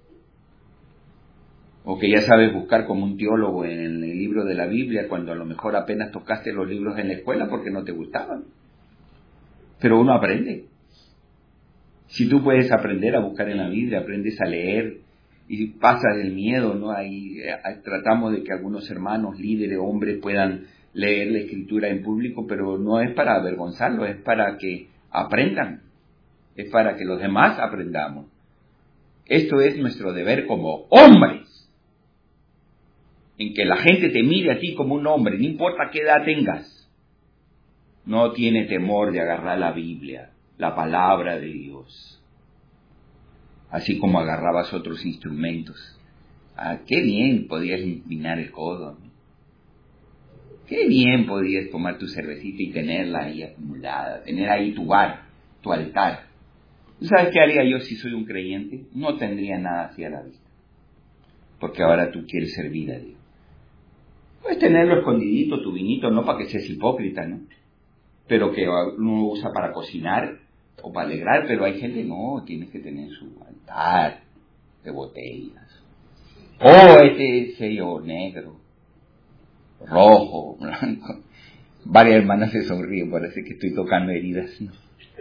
O que ya sabes buscar como un teólogo en el libro de la Biblia cuando a lo mejor apenas tocaste los libros en la escuela porque no te gustaban. Pero uno aprende. Si tú puedes aprender a buscar en la Biblia, aprendes a leer y pasas del miedo, ¿no? Ahí eh, tratamos de que algunos hermanos, líderes, hombres puedan leer la Escritura en público, pero no es para avergonzarlos, es para que aprendan, es para que los demás aprendamos. Esto es nuestro deber como hombres, en que la gente te mire a ti como un hombre, no importa qué edad tengas. No tiene temor de agarrar la Biblia, la palabra de Dios, así como agarrabas otros instrumentos. Ah, qué bien podías inclinar el codo, ¿no? Qué bien podías tomar tu cervecita y tenerla ahí acumulada, tener ahí tu bar, tu altar. ¿Tú sabes qué haría yo si soy un creyente? No tendría nada así a la vista, porque ahora tú quieres servir a Dios. Puedes tenerlo escondidito, tu vinito, no para que seas hipócrita, ¿no? Pero que uno usa para cocinar, o para alegrar, pero hay gente, no, tienes que tener su altar de botellas. Oh, este sello negro, rojo, blanco. Varias hermanas se sonríen, parece que estoy tocando heridas. ¿No?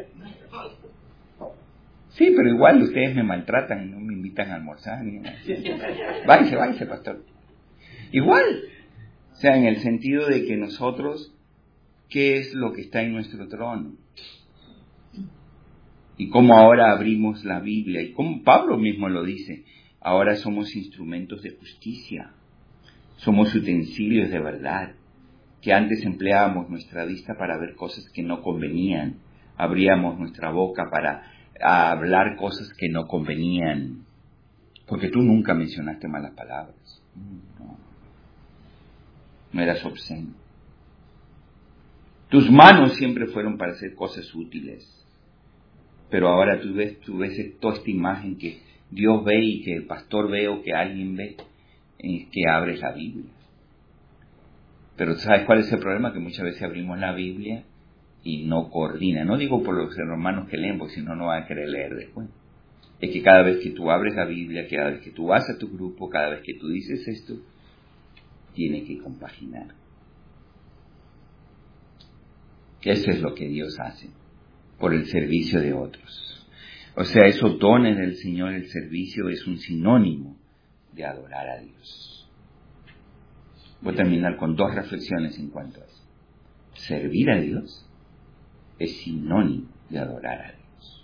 Sí, pero igual ustedes me maltratan, no me invitan a almorzar. Ni nada. Váyase, váyase, pastor. Igual, o sea, en el sentido de que nosotros, ¿qué es lo que está en nuestro trono? Y cómo ahora abrimos la Biblia, y como Pablo mismo lo dice, ahora somos instrumentos de justicia, somos utensilios de verdad, que antes empleábamos nuestra vista para ver cosas que no convenían, abríamos nuestra boca para hablar cosas que no convenían, porque tú nunca mencionaste malas palabras, no, no eras obsceno. Tus manos siempre fueron para hacer cosas útiles, pero ahora tú ves, tú ves toda esta imagen que Dios ve y que el pastor ve o que alguien ve, es que abres la Biblia. Pero ¿sabes cuál es el problema? Que muchas veces abrimos la Biblia y no coordina. No digo por los hermanos que leen, porque si no, no van a querer leer después. Es que cada vez que tú abres la Biblia, cada vez que tú vas a tu grupo, cada vez que tú dices esto, tiene que compaginar. Eso es lo que Dios hace por el servicio de otros. O sea, esos dones del Señor, el servicio es un sinónimo de adorar a Dios. Voy a terminar con dos reflexiones en cuanto a eso. Servir a Dios es sinónimo de adorar a Dios.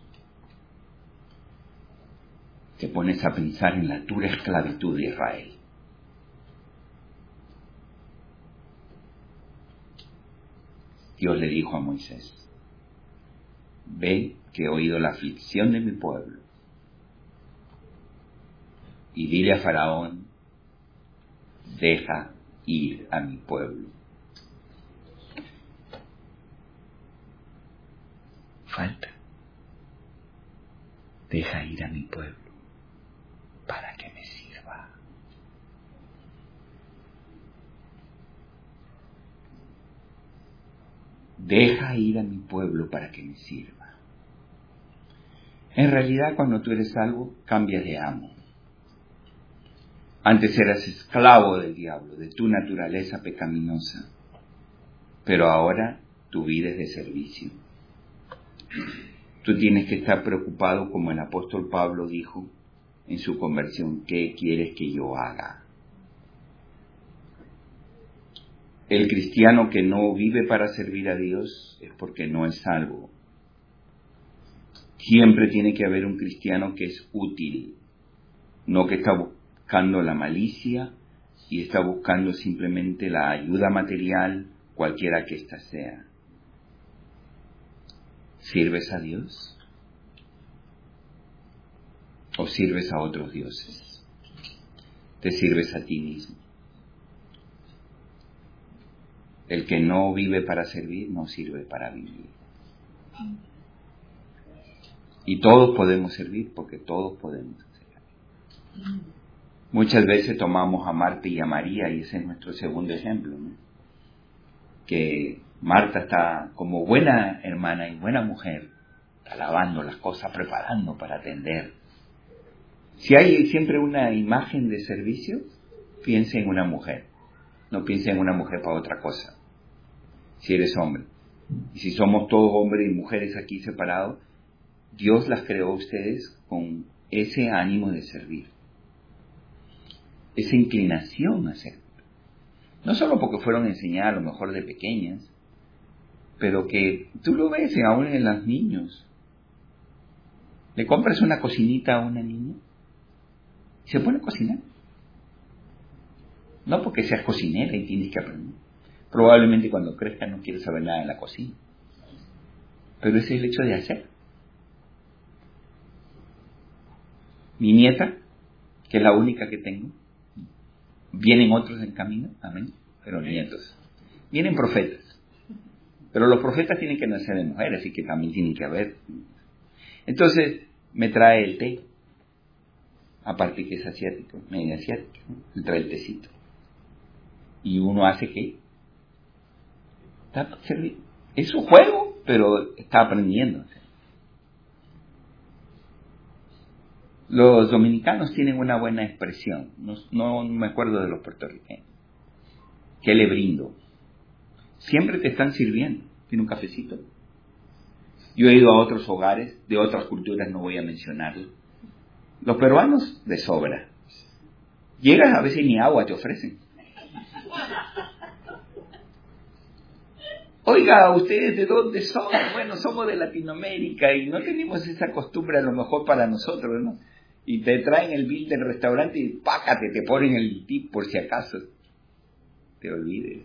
Te pones a pensar en la dura esclavitud de Israel. Dios le dijo a Moisés, ve que he oído la aflicción de mi pueblo y dile a Faraón, deja ir a mi pueblo. Falta. Deja ir a mi pueblo para que me sirva. Deja ir a mi pueblo para que me sirva. En realidad, cuando tú eres salvo, cambias de amo. Antes eras esclavo del diablo, de tu naturaleza pecaminosa, pero ahora tu vida es de servicio. Tú tienes que estar preocupado, como el apóstol Pablo dijo en su conversión, ¿qué quieres que yo haga? El cristiano que no vive para servir a Dios es porque no es salvo. Siempre tiene que haber un cristiano que es útil, no que está buscando la malicia y está buscando simplemente la ayuda material, cualquiera que ésta sea. ¿Sirves a Dios? ¿O sirves a otros dioses? ¿Te sirves a ti mismo? El que no vive para servir, no sirve para vivir. Y todos podemos servir porque todos podemos hacer. Muchas veces tomamos a Marta y a María y ese es nuestro segundo ejemplo, ¿no? Que Marta está como buena hermana y buena mujer, está lavando las cosas, preparando para atender. Si hay siempre una imagen de servicio, piense en una mujer, no piense en una mujer para otra cosa, si eres hombre. Y si somos todos hombres y mujeres aquí separados, Dios las creó a ustedes con ese ánimo de servir, esa inclinación a servir. No solo porque fueron enseñadas a lo mejor de pequeñas, pero que tú lo ves aún en los niños. Le compras una cocinita a una niña y se pone a cocinar. No porque seas cocinera y tienes que aprender. Probablemente cuando crezca no quieres saber nada de la cocina. Pero ese es el hecho de hacer. Mi nieta, que es la única que tengo, vienen otros en camino, amén, pero nietos. Vienen profetas, pero los profetas tienen que nacer de mujeres, así que también tienen que haber. Entonces, me trae el té, aparte que es asiático, medio asiático, ¿no? Me trae el tecito. Y uno hace ¿qué? Está servir. Es un juego, pero está aprendiendo. Los dominicanos tienen una buena expresión, no, no me acuerdo de los puertorriqueños. ¿Qué le brindo? Siempre te están sirviendo. ¿Tiene un cafecito? Yo he ido a otros hogares, de otras culturas, no voy a mencionarlo. Los peruanos, de sobra. Llegas, a veces ni agua te ofrecen. Oiga, ¿ustedes de dónde son? Bueno, somos de Latinoamérica y no tenemos esa costumbre a lo mejor para nosotros, ¿no? Y te traen el bill del restaurante y pácate, te ponen el tip por si acaso te olvides.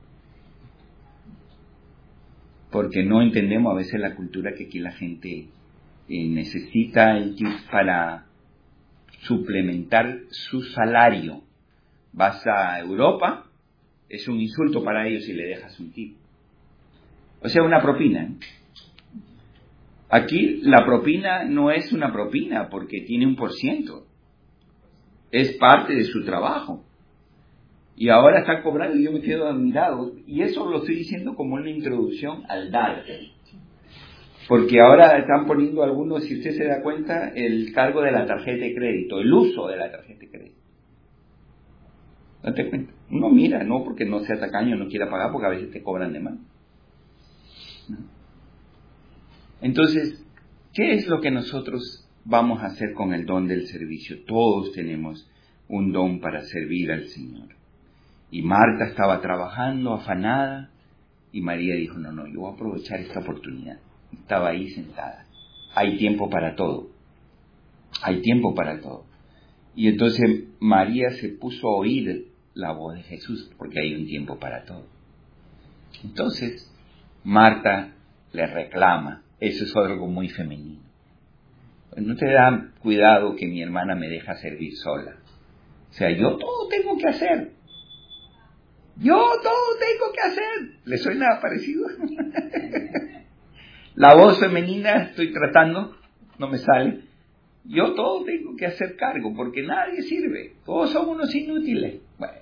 Porque no entendemos a veces la cultura que aquí la gente eh, necesita el tip para suplementar su salario. Vas a Europa, es un insulto para ellos si le dejas un tip. O sea, una propina. ¿eh? Aquí la propina no es una propina porque tiene un por ciento. Es parte de su trabajo. Y ahora están cobrando y yo me quedo admirado. Y eso lo estoy diciendo como una introducción al dar. Porque ahora están poniendo algunos, si usted se da cuenta, el cargo de la tarjeta de crédito, el uso de la tarjeta de crédito. Date cuenta. Uno mira, no porque no sea tacaño, no quiera pagar, porque a veces te cobran de más. Entonces, ¿qué es lo que nosotros vamos a hacer con el don del servicio? Todos tenemos un don para servir al Señor. Y Marta estaba trabajando, afanada, y María dijo, no, no, yo voy a aprovechar esta oportunidad. Estaba ahí sentada. Hay tiempo para todo. Hay tiempo para todo. Y entonces María se puso a oír la voz de Jesús, porque hay un tiempo para todo. Entonces, Marta le reclama. Eso es algo muy femenino. No te da cuidado que mi hermana me deja servir sola. O sea, yo todo tengo que hacer. Yo todo tengo que hacer. ¿Le suena parecido? La voz femenina estoy tratando, no me sale. Yo todo tengo que hacer cargo, porque nadie sirve. Todos somos unos inútiles. Bueno.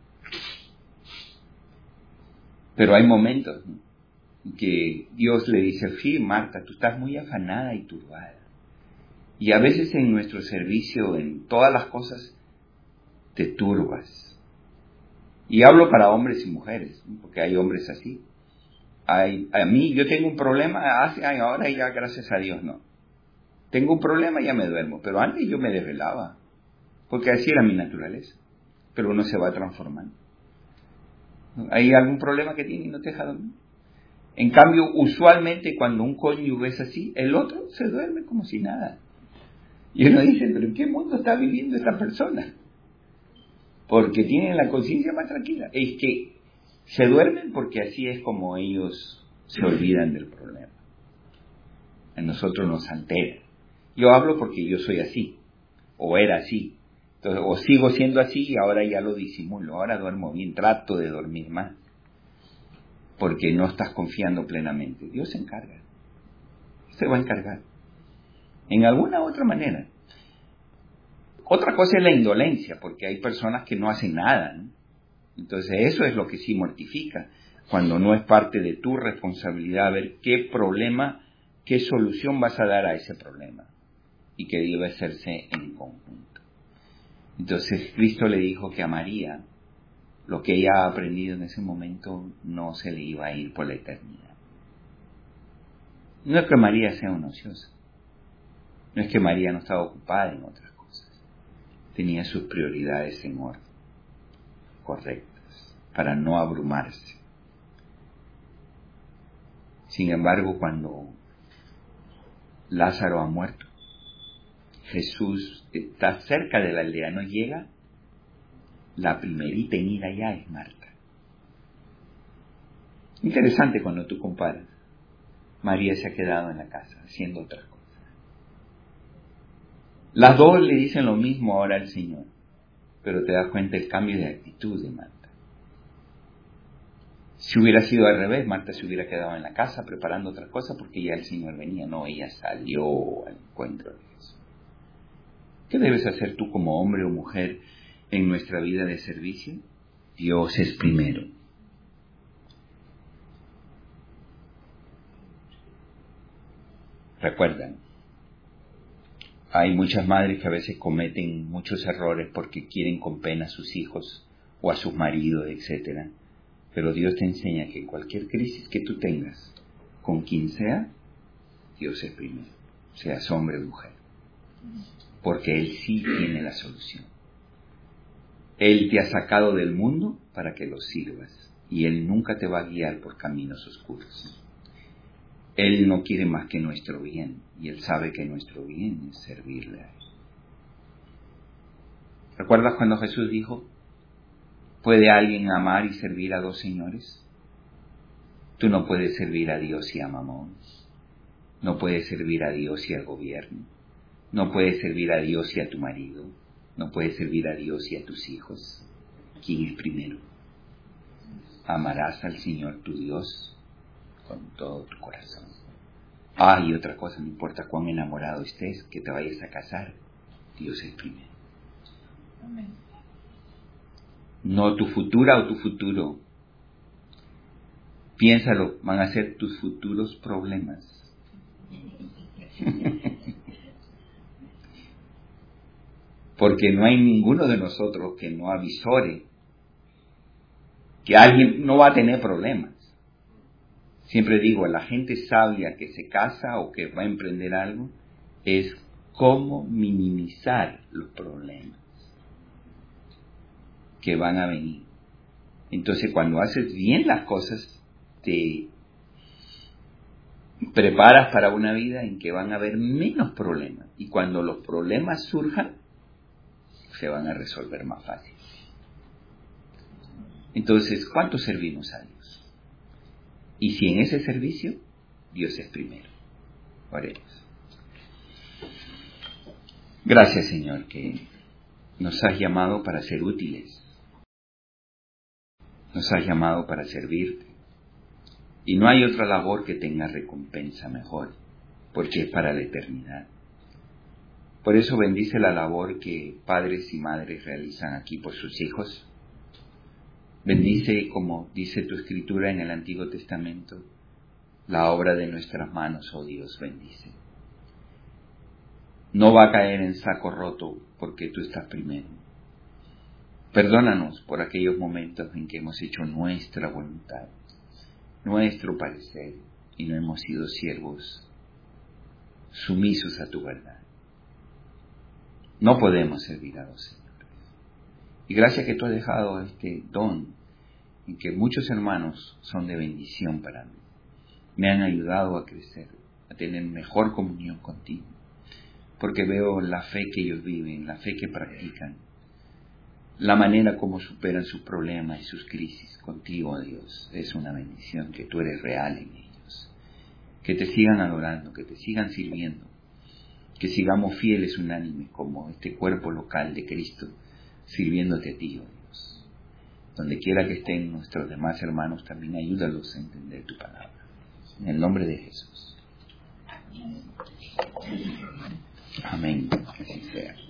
Pero hay momentos que Dios le dice, sí, Marta, tú estás muy afanada y turbada. Y a veces en nuestro servicio, en todas las cosas, te turbas. Y hablo para hombres y mujeres, porque hay hombres así. Hay, a mí, yo tengo un problema, hace, ay, ahora ya gracias a Dios no. Tengo un problema, ya me duermo, pero antes yo me desvelaba, porque así era mi naturaleza. Pero uno se va transformando. ¿Hay algún problema que tiene y no te deja dormir? En cambio, usualmente cuando un cónyuge es así, el otro se duerme como si nada. Y uno dice, pero ¿en qué mundo está viviendo esta persona? Porque tienen la conciencia más tranquila. Es que se duermen porque así es como ellos se olvidan del problema. A nosotros nos altera. Yo hablo porque yo soy así, o era así. Entonces, o sigo siendo así y ahora ya lo disimulo. Ahora duermo bien, trato de dormir más. Porque no estás confiando plenamente. Dios se encarga. Se va a encargar. En alguna otra manera. Otra cosa es la indolencia, porque hay personas que no hacen nada, ¿no? Entonces eso es lo que sí mortifica, cuando no es parte de tu responsabilidad ver qué problema, qué solución vas a dar a ese problema, y que debe hacerse en conjunto. Entonces Cristo le dijo que a María, lo que ella ha aprendido en ese momento, no se le iba a ir por la eternidad. No es que María sea una ociosa, no es que María no estaba ocupada en otras cosas, tenía sus prioridades en orden, correctas, para no abrumarse. Sin embargo, cuando Lázaro ha muerto, Jesús está cerca de la aldea, no llega, la primerita en ir allá es Marta. Interesante cuando tú comparas. María se ha quedado en la casa haciendo otras cosas. Las dos le dicen lo mismo ahora al Señor, pero te das cuenta el cambio de actitud de Marta. Si hubiera sido al revés, Marta se hubiera quedado en la casa preparando otras cosas porque ya el Señor venía. No, ella salió al encuentro de Jesús. ¿Qué debes hacer tú como hombre o mujer en nuestra vida de servicio? Dios es primero. Recuerdan, Hay muchas madres que a veces cometen muchos errores porque quieren con pena a sus hijos o a sus maridos, etcétera. Pero Dios te enseña que cualquier crisis que tú tengas, con quien sea, Dios es primero, seas hombre o mujer, porque Él sí tiene la solución. Él te ha sacado del mundo para que lo sirvas, y Él nunca te va a guiar por caminos oscuros. Él no quiere más que nuestro bien, y Él sabe que nuestro bien es servirle a Él. ¿Recuerdas cuando Jesús dijo, ¿puede alguien amar y servir a dos señores? Tú no puedes servir a Dios y a Mamón. No puedes servir a Dios y al gobierno. No puedes servir a Dios y a tu marido. No puedes servir a Dios y a tus hijos. ¿Quién es primero? Amarás al Señor tu Dios con todo tu corazón. Ah, y otra cosa, no importa cuán enamorado estés, que te vayas a casar, Dios es primero. Amén. No tu futura o tu futuro. Piénsalo, van a ser tus futuros problemas. Porque no hay ninguno de nosotros que no avisore que alguien no va a tener problemas. Siempre digo, la gente sabia que se casa o que va a emprender algo es cómo minimizar los problemas que van a venir. Entonces, cuando haces bien las cosas, te preparas para una vida en que van a haber menos problemas. Y cuando los problemas surjan, se van a resolver más fácil. Entonces, ¿cuánto servimos a Dios? Y si en ese servicio, Dios es primero. Oremos. Gracias, Señor, que nos has llamado para ser útiles. Nos has llamado para servirte. Y no hay otra labor que tenga recompensa mejor, porque es para la eternidad. Por eso bendice la labor que padres y madres realizan aquí por sus hijos. Bendice, como dice tu escritura en el Antiguo Testamento, la obra de nuestras manos, oh Dios, bendice. No va a caer en saco roto porque tú estás primero. Perdónanos por aquellos momentos en que hemos hecho nuestra voluntad, nuestro parecer, y no hemos sido siervos sumisos a tu verdad. No podemos servir a dos señores. Y gracias que tú has dejado este don en que muchos hermanos son de bendición para mí. Me han ayudado a crecer, a tener mejor comunión contigo, porque veo la fe que ellos viven, la fe que practican, la manera como superan sus problemas y sus crisis contigo, Dios. Es una bendición que tú eres real en ellos. Que te sigan adorando, que te sigan sirviendo, que sigamos fieles unánimes como este cuerpo local de Cristo, sirviéndote a ti, oh Dios. Donde quiera que estén nuestros demás hermanos, también ayúdalos a entender tu palabra. En el nombre de Jesús. Amén. Así sea.